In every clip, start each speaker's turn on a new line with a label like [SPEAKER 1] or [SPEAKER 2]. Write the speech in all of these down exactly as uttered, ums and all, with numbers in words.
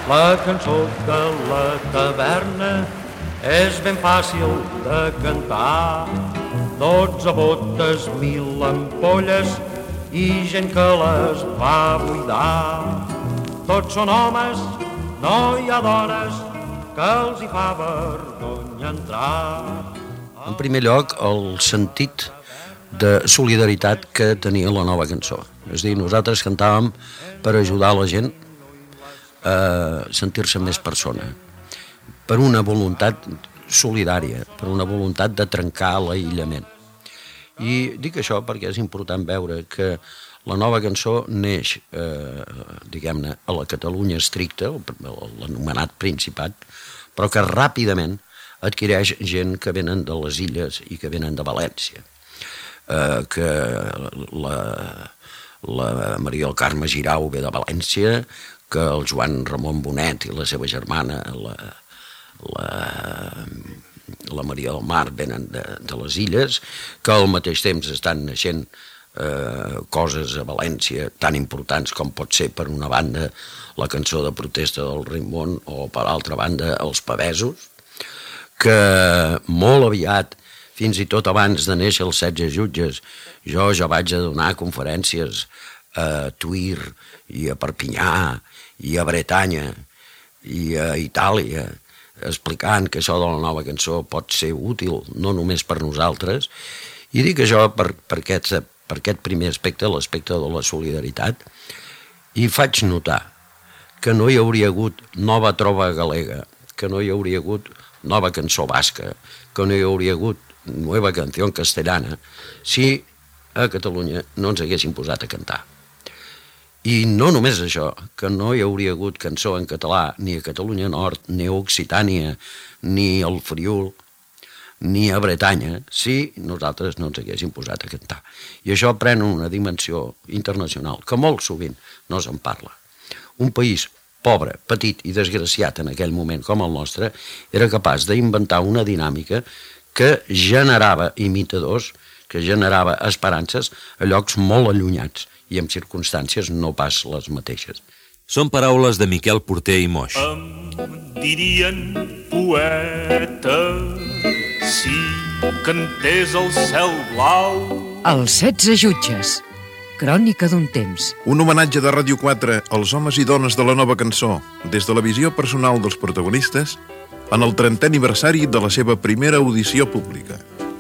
[SPEAKER 1] La cançó de la taverna és ben fàcil de cantar. Dotze botes, mil ampolles i gent que les va buidar. Tots són homes, no hi ha dones, que els hi fa vergonya entrar.
[SPEAKER 2] En primer lloc, el sentit de solidaritat que tenia la nova cançó. És a dir, nosaltres cantàvem per ajudar la gent a sentir-se més persona, per una voluntat solidària, per una voluntat de trencar l'aïllament. I dic això perquè és important veure que la nova cançó neix, eh, diguem-ne, a la Catalunya estricta, l'anomenat Principat, però que ràpidament adquireix gent que venen de les illes i que venen de València. Eh, que la, la Maria del Carme Girau ve de València, que el Joan Ramon Bonet i la seva germana, la, la, la Maria del Mar, venen de, de les illes, que al mateix temps estan naixent eh, coses a València tan importants com pot ser, per una banda, la cançó de protesta del Raimon, o per altra banda, els pavesos, que molt aviat, fins i tot abans de néixer els setze jutges, jo ja vaig a donar conferències a Tuir i a Perpinyà i a Bretanya i a Itàlia, explicant que això de la nova cançó pot ser útil no només per nosaltres. I dic això per, per, aquest, per aquest primer aspecte, l'aspecte de la solidaritat, i faig notar que no hi hauria hagut nova trova galega, que no hi hauria hagut nova cançó basca, que no hi hauria hagut nova canció castellana, si a Catalunya no ens haguessin posat a cantar. I no només això, que no hi hauria hagut cançó en català ni a Catalunya Nord, ni a Occitània, ni al Friül, ni a Bretanya, si nosaltres no ens haguéssim posat a cantar. I això pren una dimensió internacional, que molt sovint no se'n parla. Un país pobre, petit i desgraciat en aquell moment com el nostre, era capaç d'inventar una dinàmica que generava imitadors, que generava esperances a llocs molt allunyats i en circumstàncies no pas les mateixes.
[SPEAKER 3] Són paraules de Miquel Porter i Moix.
[SPEAKER 4] Em dirien poeta si cantés el cel blau.
[SPEAKER 5] Els setze jutges. Crònica d'un temps.
[SPEAKER 6] Un homenatge de Ràdio quatre als homes i dones de la nova cançó, des de la visió personal dels protagonistes, en el trentè aniversari de la seva primera audició pública.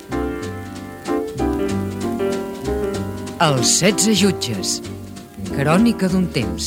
[SPEAKER 5] Els setze jutges. Crònica d'un temps.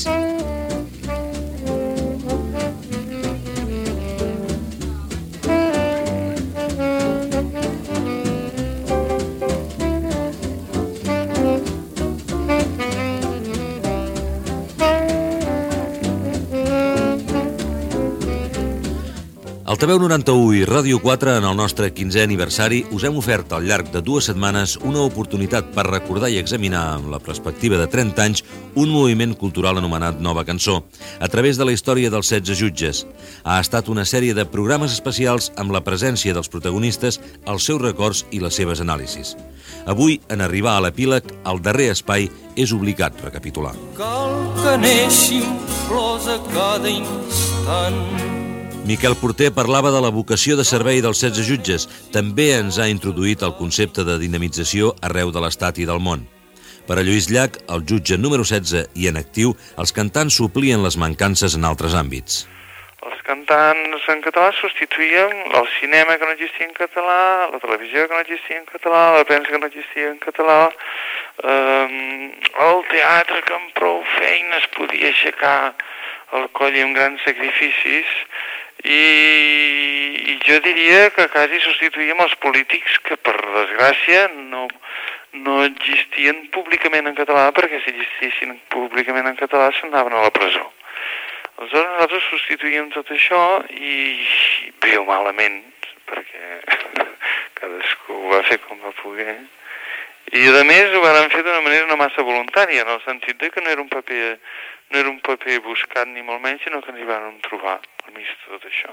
[SPEAKER 3] Altaveu noranta-u i Ràdio quatre, en el nostre quinzè aniversari, us hem ofert al llarg de dues setmanes una oportunitat per recordar i examinar, amb la perspectiva de trenta anys, un moviment cultural anomenat Nova Cançó, a través de la història dels setze jutges. Ha estat una sèrie de programes especials amb la presència dels protagonistes, els seus records i les seves anàlisis. Avui, en arribar a l'epíleg, el darrer espai és obligat recapitular.
[SPEAKER 7] Cal que neixin flors a cada instant.
[SPEAKER 3] Miquel Porter parlava de la vocació de servei dels setze jutges. També ens ha introduït el concepte de dinamització arreu de l'Estat i del món. Per a Lluís Llach, el jutge número setze i en actiu, els cantants suplien les mancances en altres àmbits.
[SPEAKER 8] Els cantants en català substituïen el cinema que no existia en català, la televisió que no existia en català, la premsa que no existia en català, eh, el teatre que amb prou feines podia aixecar el coll amb grans sacrificis, i, i jo diria que quasi substituïm els polítics que, per desgràcia, no, no existien públicament en català, perquè si existissin públicament en català s'anaven a la presó. Aleshores nosaltres substituïm tot això i bé o malament, perquè cadascú ho va fer com va poder, i a més ho van fer d'una manera no massa voluntària, en el sentit de que no era un paper, no era un paper buscat ni molt menys, sinó que ens hi van trobar al mig de tot això.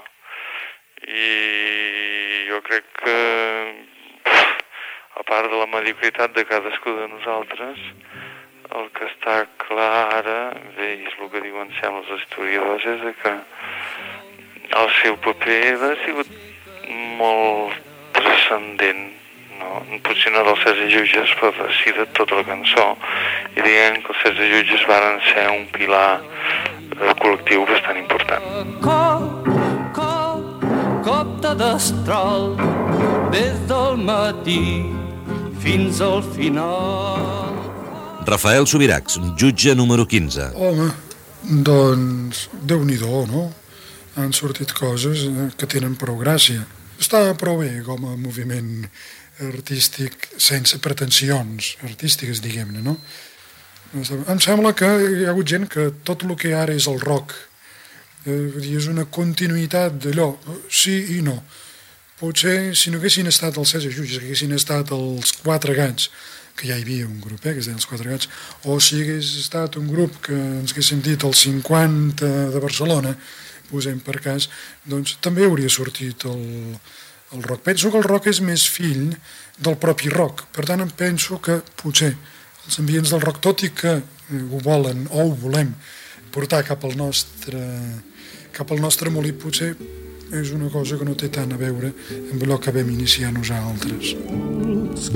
[SPEAKER 8] I jo crec que, a part de la mediocritat de cadascú de nosaltres, el que està clar ara, bé, i és el que diuen sembla els historiadors, és que el seu paper ha sigut molt transcendent, no? Potser no dels setze jutges, però sí de tota la cançó, i diguem que els setze jutges varen ser un pilar eh, col·lectiu bastant important.
[SPEAKER 7] Cop, cop, cop de destral, des del matí fins al final.
[SPEAKER 3] Rafael Subiracs, jutge número quinze.
[SPEAKER 9] Home, doncs, Déu-n'hi-do, no? Han sortit coses que tenen prou gràcia. Està prou bé com a moviment artístic sense pretensions artístiques, diguem-ne, no? Em sembla que hi ha hagut gent que tot el que ara és el rock eh, és una continuïtat d'allò, sí i no. Potser si no haguessin estat els setze jutges, que haguessin estat els Quatre Gats, que ja hi havia un grup, eh, que es deien els Quatre Gats, o si hagués estat un grup que ens haguéssim dit els cinquanta de Barcelona, posem per cas, doncs també hauria sortit el, el rock. Penso que el rock és més fill del propi rock, per tant em penso que potser els ambients del rock, tot i que ho volen o ho volem portar cap al nostre, cap al nostre molí, potser és una cosa que no té tant a veure amb allò que vam iniciar nosaltres.
[SPEAKER 10] Els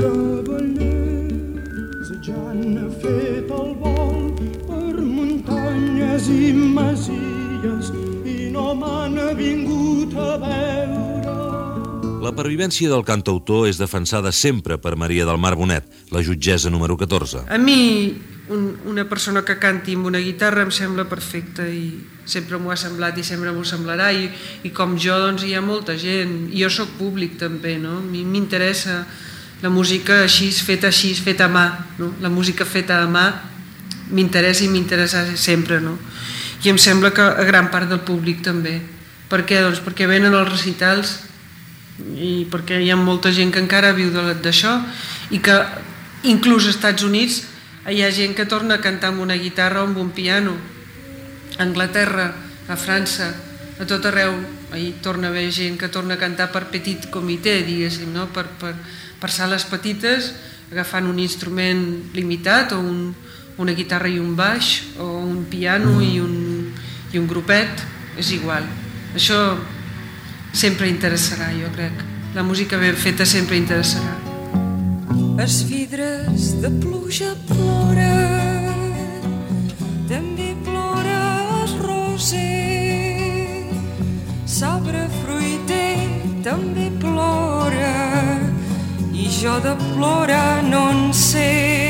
[SPEAKER 10] cavallers ja han fet el vol per muntanyes i masies i no m'han vingut a veure.
[SPEAKER 3] La pervivència del cantautor és defensada sempre per Maria del Mar Bonet, la jutgessa número catorze.
[SPEAKER 11] A mi, un, una persona que canti amb una guitarra em sembla perfecta i sempre m'ho ha semblat i sempre m'ho semblarà i, i com jo doncs hi ha molta gent i jo sóc públic també, no? A mi m'interessa la música així, feta així, feta a mà, no? La música feta a mà m'interessa i m'interessa sempre, no? I em sembla que a gran part del públic també. Per què? Doncs perquè venen els recitals i perquè hi ha molta gent que encara viu d'això i que inclús als Estats Units hi ha gent que torna a cantar amb una guitarra o amb un piano. A Anglaterra, a França, a tot arreu hi torna a haver gent que torna a cantar per petit comitè, diguéssim, no? per, per, per sales petites, agafant un instrument limitat o un, una guitarra i un baix o un piano i un, i un grupet, és igual. Això sempre interessarà, jo crec. La música ben feta sempre interessarà.
[SPEAKER 12] Els vidres de pluja ploren, també plora el roser. L'arbre fruiter també plora, i jo de plorar no en sé.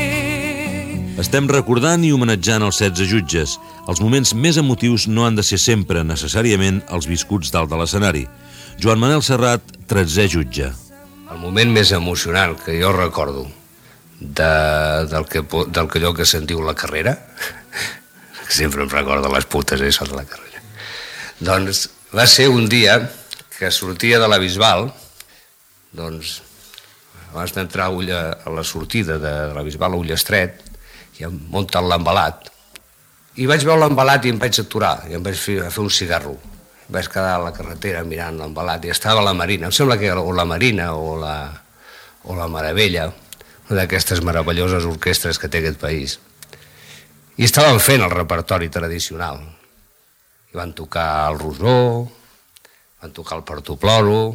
[SPEAKER 3] Estem recordant i homenatjant els setze jutges. Els moments més emotius no han de ser sempre, necessàriament, els viscuts dalt de l'escenari. Joan Manel Serrat, tretzè jutge.
[SPEAKER 13] El moment més emocionant que jo recordo de, del, que, del que allò que sentiu la carrera, que sempre em recorda les putes, això de la carrera, doncs va ser un dia que sortia de la Bisbal, doncs abans d'entrar a la sortida de la Bisbal a Ullestret, i em munta l'embalat, i vaig veure l'embalat i em vaig aturar, i em vaig fer, fer un cigarro. Vaig quedar a la carretera mirant l'embalat i estava la Marina, em sembla que era o la Marina o la, o la Meravella, una d'aquestes meravelloses orquestres que té aquest país. I estaven fent el repertori tradicional. I van tocar el Rosó, van tocar el Portoploro,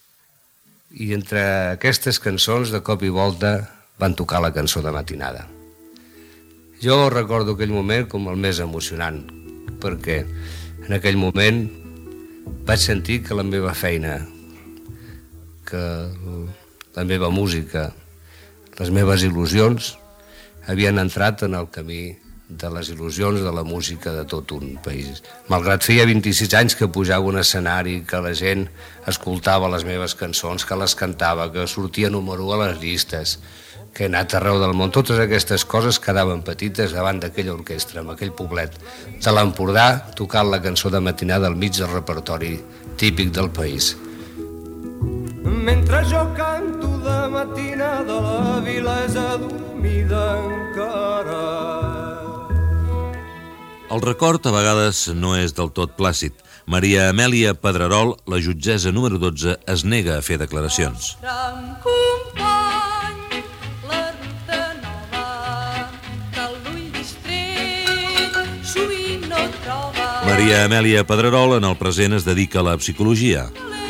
[SPEAKER 13] i entre aquestes cançons, de cop i volta, van tocar la cançó de matinada. Jo recordo aquell moment com el més emocionant, perquè en aquell moment vaig sentir que la meva feina, que la meva música, les meves il·lusions havien entrat en el camí de les il·lusions de la música de tot un país. Malgrat feia vint-i-sis anys que pujava a un escenari, que la gent escoltava les meves cançons, que les cantava, que sortia número u a les llistes, que he anat arreu del món, totes aquestes coses quedaven petites davant d'aquella orquestra, amb aquell poblet de l'Empordà, tocant la cançó de matinada al mig del repertori típic del país.
[SPEAKER 10] Mentre jo canto de matinada, la vila és adormida encara.
[SPEAKER 3] El record a vegades no és del tot plàcid. Maria Amèlia Pedrerol, la jutgessa número dotze, es nega a fer declaracions.
[SPEAKER 12] Company, la ruta nova, que l'ull
[SPEAKER 3] Maria Amèlia Pedrerol en el present es dedica a la psicologia.